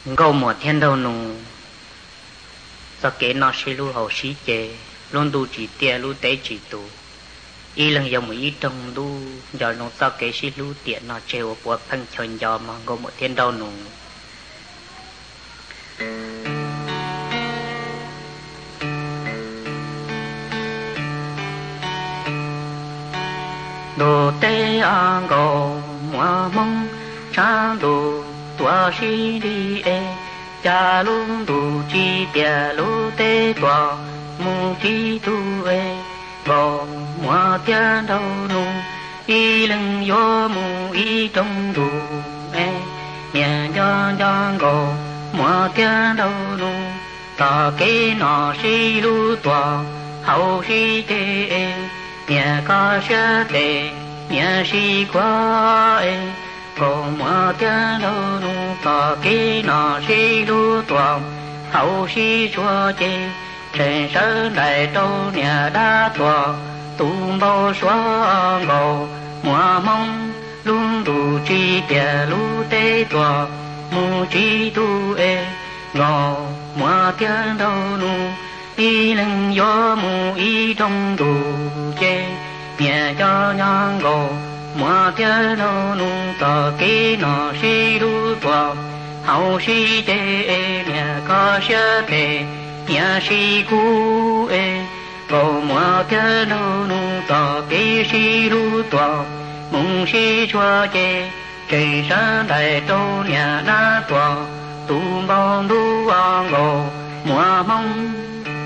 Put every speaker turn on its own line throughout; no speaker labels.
ngô mùa thiên đâu nụ do kế nó sẽ lưu hậu sĩ chế luôn đủ chỉ tiền lưu tế chỉ tù y lần dòng ý trong lưu giờ nó do kế sẽ lưu tiền nó treo của phân chân do mà ngô mùa thiên đâu nụ đồ tế an gò mùa mông sáng đồ tua sĩ đi cha luôn đủ chi tiền lũ tế tòa mù chi tu gò mùa tiền đâu nụ y lưng gió mù y trong đủ nhà cho gò mùa tiền đâu nụ ta kế nó sĩ lũ tòa hậu sĩ tế nhà ca sẽ tệ nhà sĩ quá có mùa tiền đâu nụ ta kế nó sĩ lũ tòa hậu sĩ chúa chê trên sơn đại đâu nhà đá tòa tung bao xóa ngầu mùa mong luôn đủ chi tiền lũ tế tòa mù chi tu ngầu mùa tiền đâu nụ y lưng gió mù y trong đủ chê nhà cho nhang gồ mùa tiền đâu nụ ta kế nó sĩ lũ tòa hậu sĩ chê nhà ca sẽ tệ nhà sĩ cũ cầu mùa tiền đâu nụ ta kế sĩ lũ tòa mùng sĩ chúa chê trời sáng đại đâu nhà đá tòa tùm bao đu an gồ mùa mong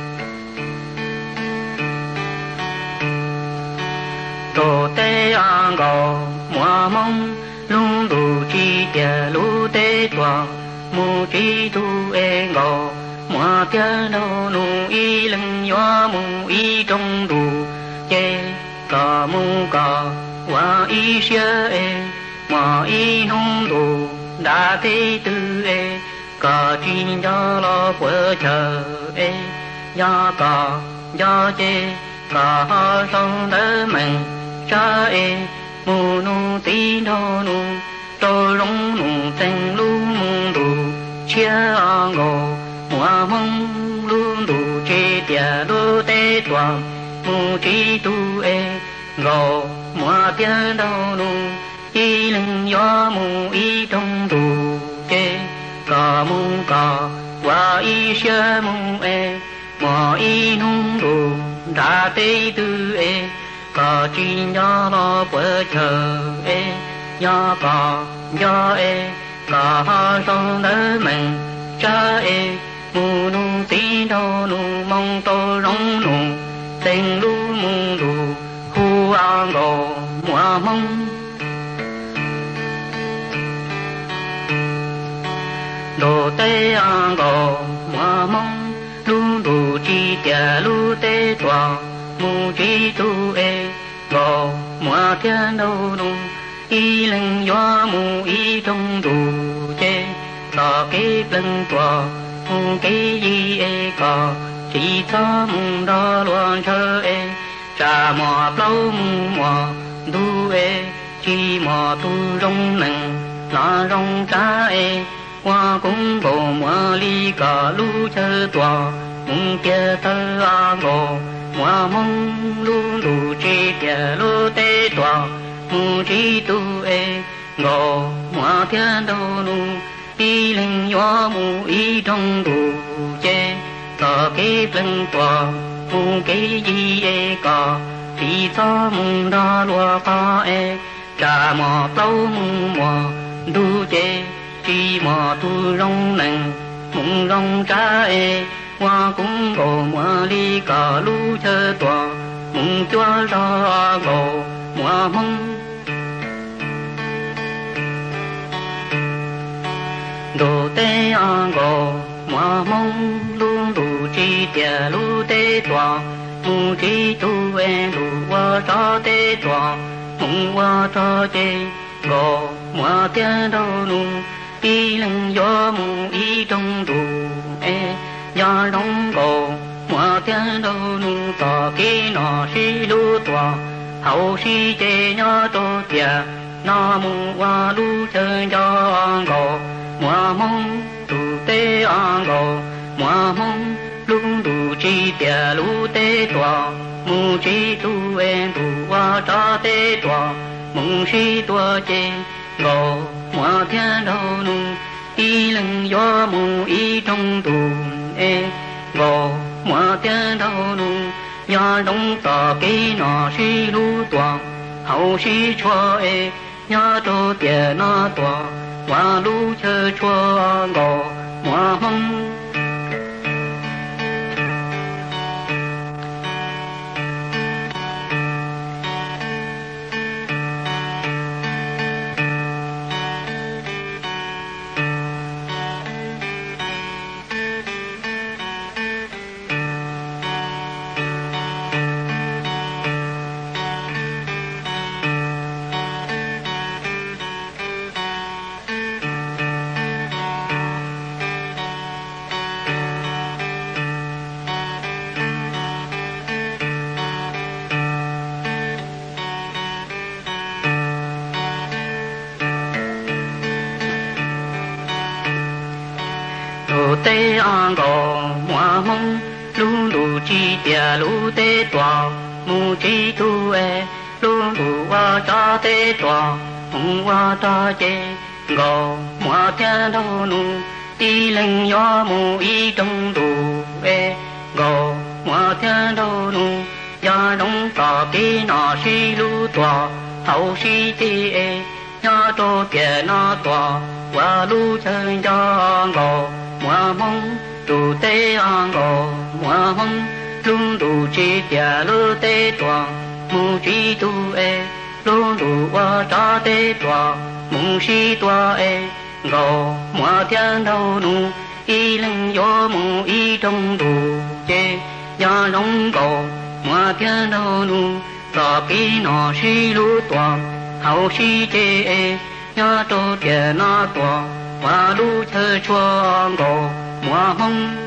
đồ tế an gò mùa mong luôn đủ chi tiền lũ tế tòa mù chi tu gò mùa tiền đâu nụ y lưng gió mù y trong đủ chê cà mù cà hoa y xia mà y nông đủ đã thế tư cà chi cho lo quơ chờ do cà do chê cà sông đỡ mình cha mù nụ tí đô nụ tô rong nụ tình lu mù đủ chia ngô mùa mong luôn đủ chê tia đô tê toàn mù trí tu ngô mùa tiền đâu nụ y lưng gió mù y trong đủ chê cà mù cà hoa y xia mù mùa y nung đủ đã tê tư cà chi nhớ lo bữa chờ nhớ cà nhớ cà sông đỡ mình cha mù nụ tí đâu nụ mong tô rong nụ tình lu mù đủ hu an gò mùa mong đồ tế an gò mùa mong lu đủ chi tiền lu tế tòa mù chi tu gò mùa tiền đâu nụ y lưng gió mù y trong đủ chê ta kế lưng tòa mù kế gì cò chỉ cho mù đó loan thơ trà mò lâu mù mò đu chi mò tu rong nằng là rong trá hoa cũng bồ mùa ly cà lu chơ tòa mù kia thơ a gò mùa mong luôn đủ chi tiền lô tế tòa mù chi tu gò mùa thiên đâu nụ y lưng gió mù y trong đủ chê ta kế lưng tòa mù kế gì cò chỉ cho mù đó lùa pha trà mò lâu mù mò đu chê chi mò tu rong nằng mù rong trá hoa cũng gồ mùa ly cà lu chơ tòa mùng chúa ra gồ mùa mong đồ tế an gồ mùa mong luôn đủ chi tiền lu tế tòa mù chi tu đủ hoa cho tế tòa mùng hoa cho chê gồ mùa tiền đâu nụ y lưng gió mù y trong đủ do đông gồ mùa tiền đâu nụ ta kế nó sĩ lũ tòa hậu sĩ chê nhớ tô tia nó mù hoa lũ chơi cho gồ mùa mong tu an ngô mua mong lung đủ chi bia lu tê tòa mu chi tu en tu wa cha tê tòa mong si tua chê ngô mua thiên đâu nu y lưng gió mu y trong tu e ngô mua thiên đâu nu nhà đông ta kỹ nó si lu tòa hậu si chua e nhà đồ tiền na tòa hoa lu chơi chua ngô mua mong tê an gò mua mong lu lu chi tia lu tê tòa mu chi tu e lu lu wa cha tê tòa mu wa ta chê gò mua thiên đâu nu y lưng gió mu y trong tu e gò mua thiên đâu nu ya đông ta kỹ na si lu tòa hậu si ti e ya tô tiền na tòa wa lu chân ya gò mua mong tu tê an ngô mua mong lung tu chi tia lu tê tòa mu chi tu e lung tu wa cha tê tòa mong si tòa e ngô mua thiên đâu nu y lưng gió mu y trong tu chê ya đông ngô mua thiên đâu nu ta kỹ nó si lu tòa hậu si chê e ya tô tiền na tòa hoa lu chơi chua ngô mua mong